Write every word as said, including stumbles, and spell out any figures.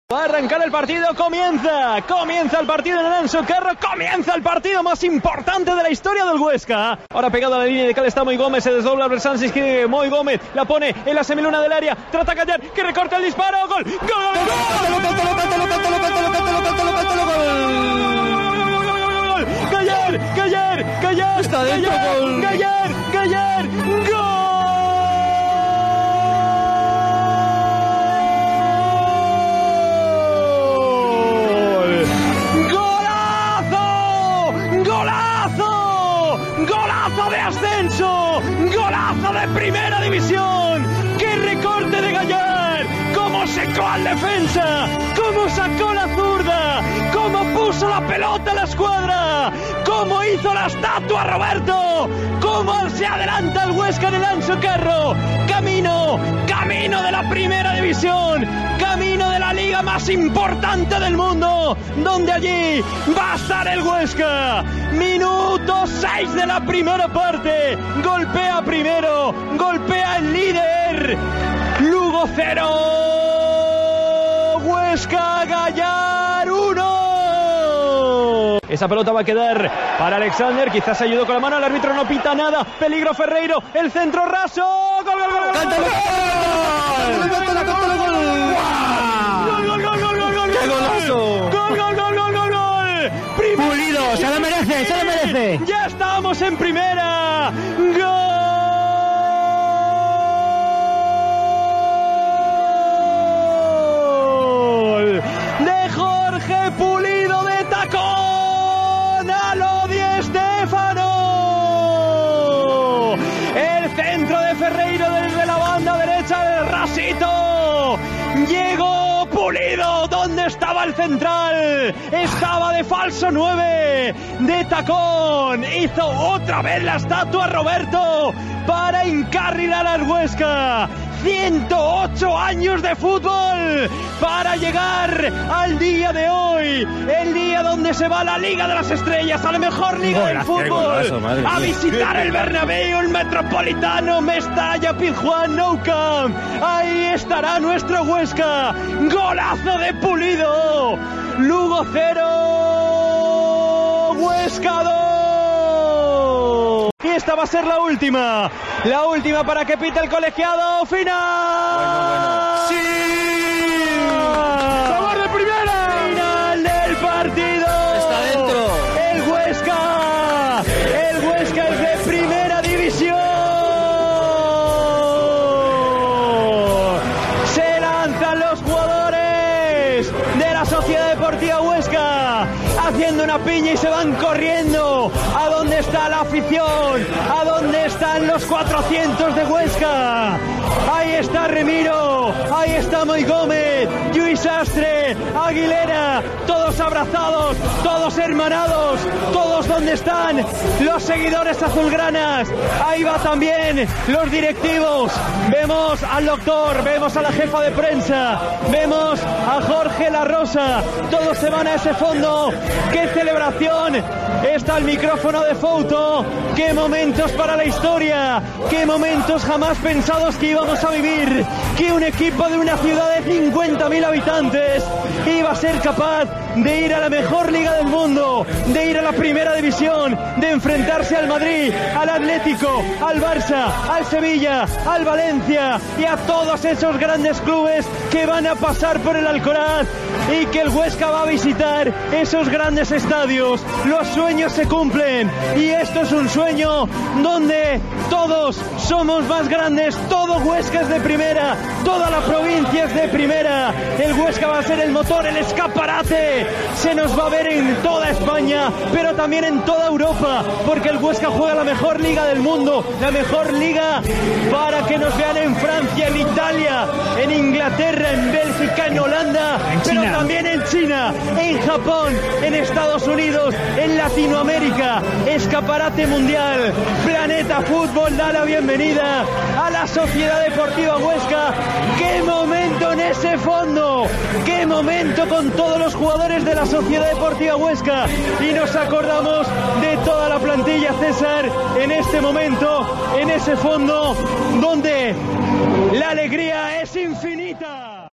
Va a arrancar el partido, comienza, comienza el partido en el Anxo Carro, comienza el partido más importante de la historia del Huesca. Ahora pegado a la línea de cal está Moi Gómez, se desdobla Bersan, se escribe Moi Gómez, la pone en la semiluna del área, trata Callar, que recorta el disparo, gol, gol, gol, gol, Callar, Callar, Callar, está dentro, gol, Callar, Callar, gol. ¡Golazo de ascenso! ¡Golazo de primera división! ¡Qué recorte de Callar! ¡Cómo secó al defensa! ¡Cómo sacó la zurda! ¡Cómo puso la pelota a la escuadra! ¡Cómo hizo la estatua Roberto! ¡Cómo se adelanta el Huesca en el Anxo Carro! ¡Camino! ¡Camino de la primera división! ¡Camino de la liga más importante del mundo! Donde allí va a estar el Huesca. Minuto seis de la primera parte. Golpea primero. Golpea el líder. Lugo cero. Huesca Callar uno. Esa pelota va a quedar para Alexander. Quizás ayudó con la mano. El árbitro no pita nada. Peligro Ferreiro. El centro raso. ¡Gol, gol, gol! ¡Cántalo! ¡Gol, gol, gol, gol! ¡Gol, gol, gol, gol, gol! ¡Qué golazo! ¡Gol, gol, gol, gol, gol, gol! Pulido, se lo merece, se lo merece. ¡Ya estamos en primera! ¡Gol! De Jorge Pulido de tacón a lo Di Stéfano. El centro de Ferreiro desde la banda derecha del rasito. Llegó Pulido, ¿dónde estaba el central? Estaba de falso nueve, de tacón. Hizo otra vez la estatua Roberto para encarrilar al Huesca. ciento ocho años de fútbol para llegar al día de hoy, el día donde se va la Liga de las Estrellas, a la mejor liga del fútbol, a visitar el Bernabéu, el Metropolitano, Mestalla, Pizjuán, Nou Camp. Ahí estará nuestro Huesca. Golazo de Pulido. Lugo cero, Huesca dos. Y esta va a ser la última, la última para que pite el colegiado final. Bueno, bueno. ¡Sí! ¡Sabor de primera! Final del partido. Está dentro. El Huesca, el Huesca es de primera división. Se lanzan los jugadores de la Sociedad Deportiva Huesca haciendo una piña y se van corriendo. ¿A dónde está la afición? ¿A dónde están los cuatrocientos de Huesca? Ahí está Remiro, ahí está Moi Gómez, Lluís Sastre, Aguilera, todos abrazados, todos hermanados, todos donde están los seguidores azulgranas. Ahí va también los directivos. Vemos al doctor, vemos a la jefa de prensa, vemos a Jorge La Rosa. Todos se van a ese fondo. ¡Qué celebración! Está el micrófono de foto. ¡Qué momentos para la historia! ¡Qué momentos jamás pensados que íbamos a vivir! Que un equipo de una ciudad de cincuenta mil habitantes iba a ser capaz de ir a la mejor liga del mundo, de ir a la primera división, de enfrentarse al Madrid, al Atlético, al Barça, al Sevilla, al Valencia y a todos esos grandes clubes que van a pasar por el Alcoraz, y que el Huesca va a visitar esos grandes estadios. Los sueños se cumplen y esto es un sueño donde todos somos más grandes. Todo Huesca es de primera, toda la provincia es de primera. El Huesca va a ser el motor, el escaparate. Se nos va a ver en toda España, pero también en toda Europa, porque el Huesca juega la mejor liga del mundo, la mejor liga para que nos vean en Francia, en Italia, en Inglaterra, en Bélgica, en Holanda, en pero también en China, en Japón, en Estados Unidos, en Latinoamérica. Escaparate mundial. Planeta Fútbol da la bienvenida a la Sociedad Deportiva Huesca. ¡Qué momento en ese fondo! ¡Qué momento con todos los jugadores de la Sociedad Deportiva Huesca! Y nos acordamos de toda la plantilla, César, en este momento, en ese fondo donde la alegría es infinita.